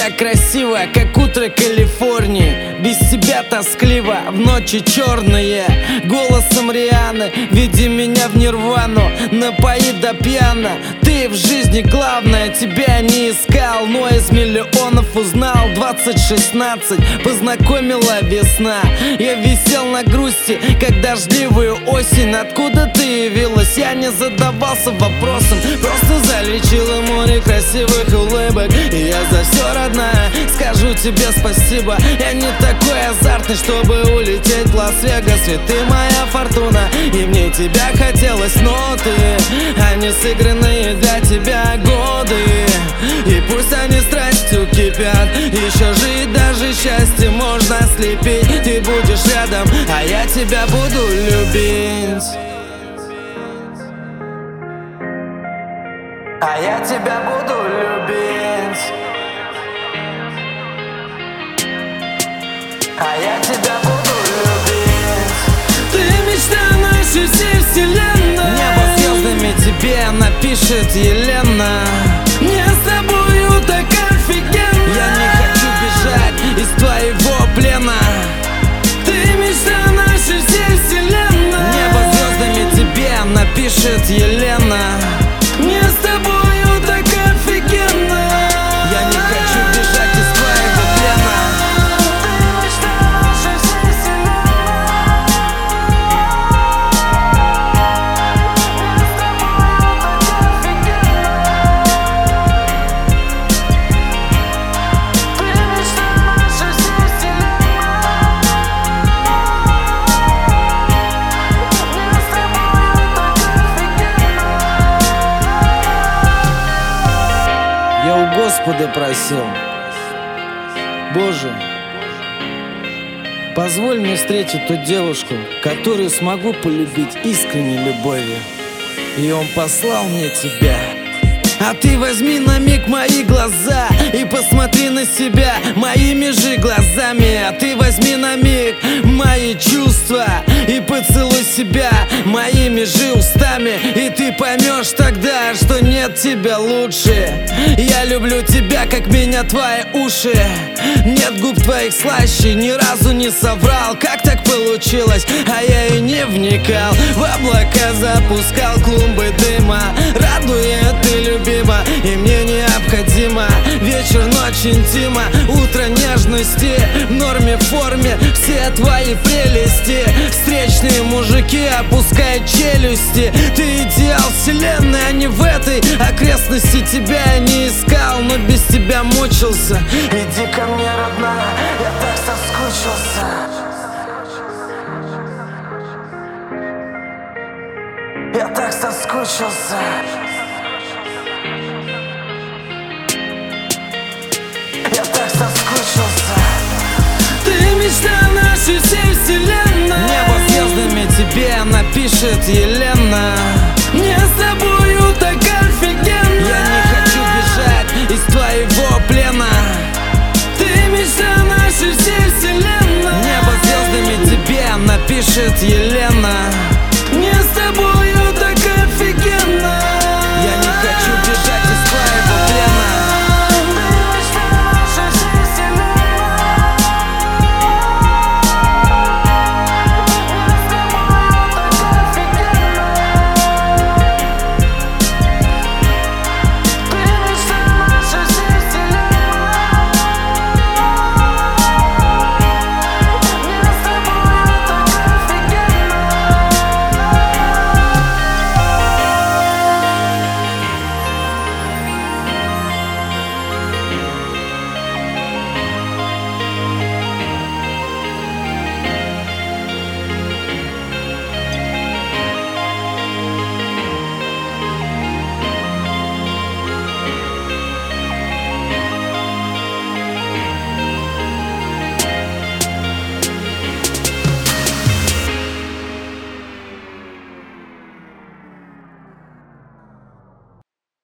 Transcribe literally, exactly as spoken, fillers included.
тебя красиво, как утро Калифорнии. Без тебя тоскливо, в ночи черные. Голосом Рианы веди меня в нирвану, напои до пьяна. Ты в жизни главное, тебя не искал, но из миллионов узнал. Двадцать шестнадцать познакомила весна. Я висел на грусти, как дождливую осень. Откуда ты явилась? Я не задавался вопросом, просто залечила море красивых улыбок. И я за все, родная, скажу тебе спасибо. Я не такой азартный, чтобы улететь в Лас-Вегас, ведь ты моя фортуна, и мне тебя хотелось, но ты, они сыгранные для тебя годы. И пусть они страстью кипят, еще жить даже счастье можно слепить. Ты будешь рядом, а я тебя буду любить. А я тебя буду любить. А я тебя буду любить. Ты мечта нашей всей вселенной. Небо звездами тебе напишет Елена. Мне с тобою так офигенно. Я не хочу бежать из твоего плена. Ты мечта нашей всей вселенной. Небо звездами тебе напишет Елена. Мне с тобою так офигенно. Я не хочу бежать из твоего плена. Я у Господа просил: Боже, позволь мне встретить ту девушку, которую смогу полюбить искренней любовью. И Он послал мне тебя. А ты возьми на миг мои глаза и посмотри на себя моими же глазами. А ты возьми на миг мои чувства и поцелуй себя моими же устами. И ты поймешь тогда, что нет тебя лучше. Я люблю тебя, как меня твои уши. Нет губ твоих слаще, ни разу не соврал. Как так получилось? А я и не вникал. В облака запускал клумбы дыма. Радует ты, любима, и мне необходимо вечер, ночь, интима, утро нежности. В норме, форме все твои прелести. Встречные мужики опускают челюсти. Ты идеал вселенной, а не в этой окрестности. Тебя я не искал, но без тебя мучился. Иди ко мне, родная, я так соскучился. Я так соскучился. Я так соскучился. Ты мечта нашей всей вселенной. Небо звездами тебе напишет Елена. Мне с тобою так офигенно. Я не хочу бежать из твоего плена. Ты мечта нашей всей вселенной. Небо звездами тебе напишет Елена.